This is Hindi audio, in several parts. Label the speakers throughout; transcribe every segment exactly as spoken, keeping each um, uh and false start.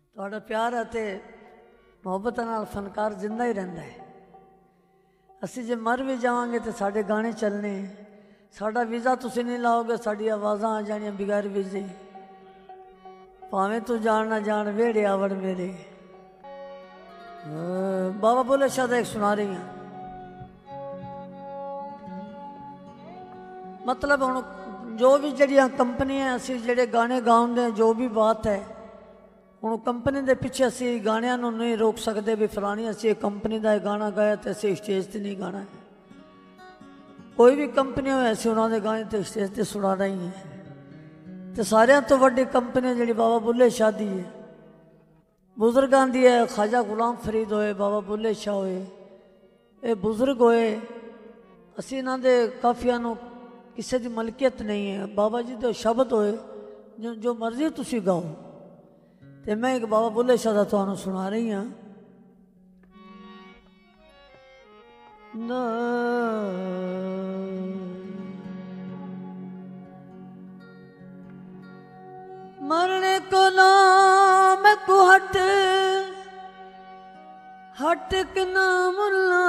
Speaker 1: ਤੁਹਾਡਾ ਪਿਆਰ ਹੈ ਤੇ ਮੁਹੱਬਤ ਨਾਲ ਫਨਕਾਰ ਜਿੰਦਾ ਹੀ ਰਹਿੰਦਾ ਹੈ। ਅਸੀਂ ਜੇ ਮਰ ਵੀ ਜਾਵਾਂਗੇ ਤੇ ਸਾਡੇ ਗਾਣੇ ਚੱਲਣੇ। ਸਾਡਾ ਵੀਜ਼ਾ ਤੁਸੀਂ ਨਹੀਂ ਲਾਓਗੇ, ਸਾਡੀ ਆਵਾਜ਼ਾਂ ਆ ਜਾਣੀਆਂ ਬਗੈਰ ਵੀਜ਼ੇ। ਭਾਵੇਂ ਤੂੰ ਜਾਣ ਨਾ ਜਾਣ ਵੇੜੇ ਆਵੜ ਮੇਰੇ। बाबा बुल्ले शाह का एक सुना रही हैं। मतलब हुण जो भी जड़ियां कंपनियां असी जेड़े गाने गाउंदे जो भी बात है, हुण कंपनी के पिछे असी गाणियां नूं नहीं रोक सकते भी फलानी असी कंपनी का गाना गाया तो असी स्टेज पर नहीं गाना है। कोई भी कंपनी हो असी उन्होंने गाने तो स्टेज पर सुनाना ही है। तो सारियां तो वड्डी कंपनी जिहड़ी बाबा बुल्ले शाह दी है, बुजुर्गों की है। ख्वाजा गुलाम फरीद होए, बाबा बुल्ले शाह होए, ये बुजुर्ग होए। असी इन्हां दे काफियां नूं किसी की मलकियत नहीं है। बाबा जी के शब्द होए जो जो मर्जी तुसी गाओ। तो मैं एक बाबा बुल्ले शाह का तुहानूं सुना रही हाँ। ना मरने को नाम को हट हट के ना मुल्ला,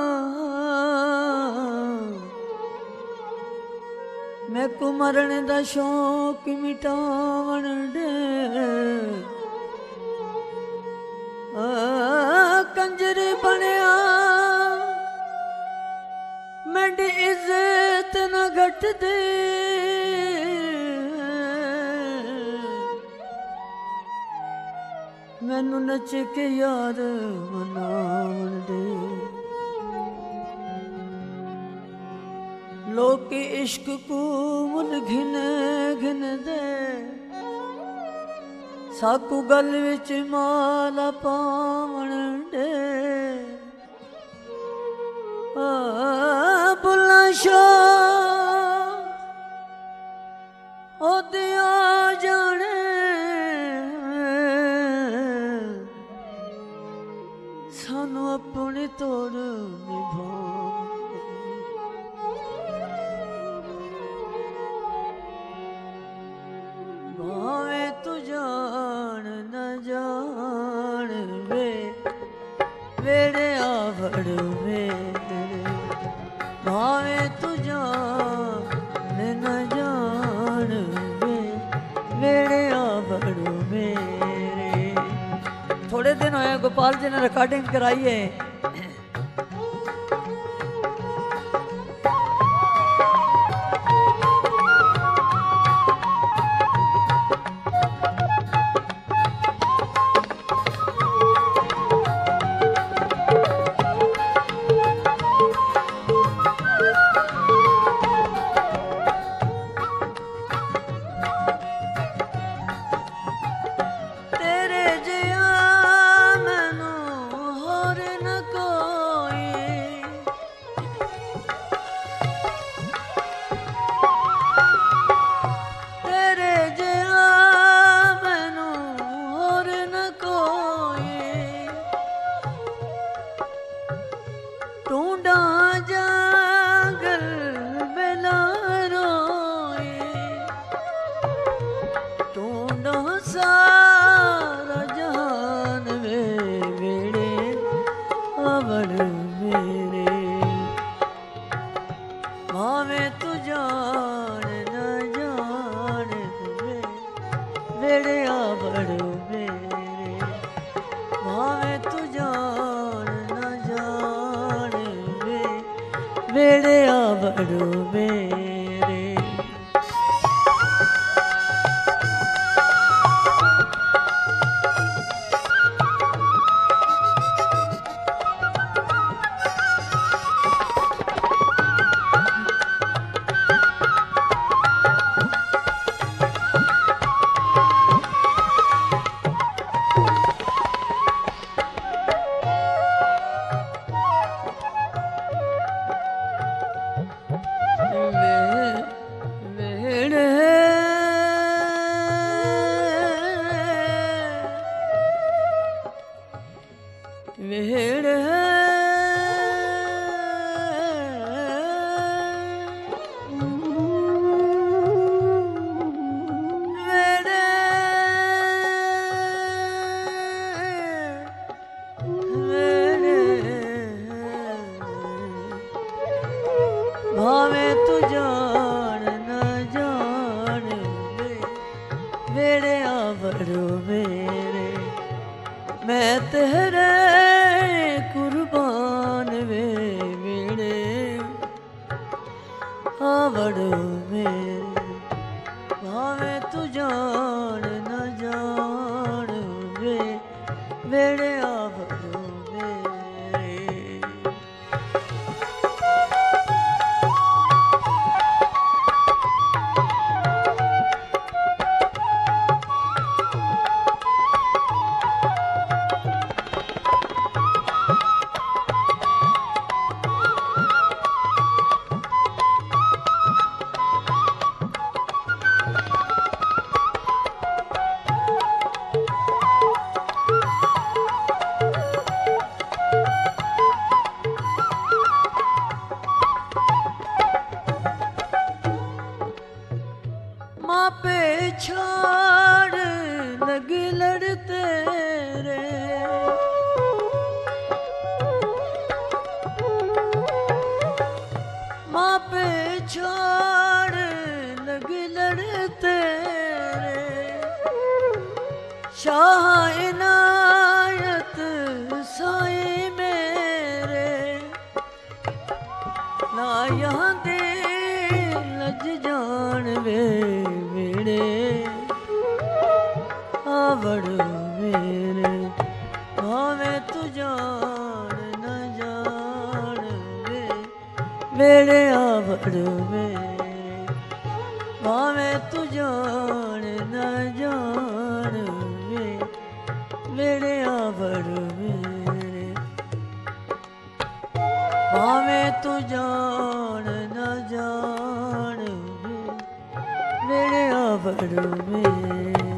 Speaker 1: मैं को मरने दा शौक मिटावण दे। कंजरी बनया मेरी इज्जत न घट दे। मैनू नच के यार मनावण दे। लोग इश्क को मुल घिन घिन दे। साकू गल विच माला पावण दे। बुल्ला शाह ओ दिया जाने सानू अपनी तोड़ निभा। भावे तू जान न जान वे वेड़े आवड़ मेरे। भावे तू जान न जान वे वेड़े आवड़ मेरे। थोड़े दिन होए गोपाल जी ने रिकॉर्डिंग कराई है। आवड़ो मेरे, मैं तेरे कुर्बान वे मेरे आवड़ो मेरे, भावे तू जान न जान वे मेरे आवड़ो मेरे। मापे छाड़ लगी लड़ते रे, मापे छाड़ लगी लड़ते रे, शाह इनायत साईं मेरे, ना यहाँ दे लज जान वे आवड़ो मेरे, भावे तू जान न जान वे मेरे आवड़ो मेरे, भावे तू जान न जान वे मेरे आवड़ो मेरे, भावे तू जान न जान वे मेरे आवड़ो मेरे।